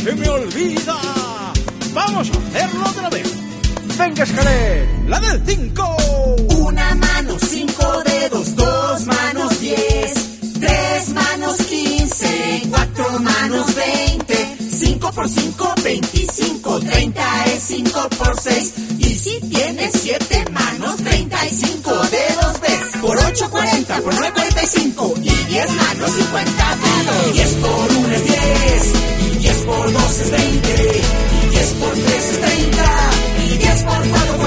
se me olvida. Vamos a hacerlo otra vez. Venga, Escalet, la del 5. Una mano, 5 dedos, 2 manos, 10, 3 manos, 15, 4 manos, 20, 5 por 5, 25, 30 es 5 por 6. Y si tienes 7 manos, 35 dedos ves. Por 8, 40, por 9, 45. Y 10 manos, 50 dedos. 10 por 1 es 10. Y 10 por 2 es 20. Y 10 por 3 es 30. Y 10 por 4,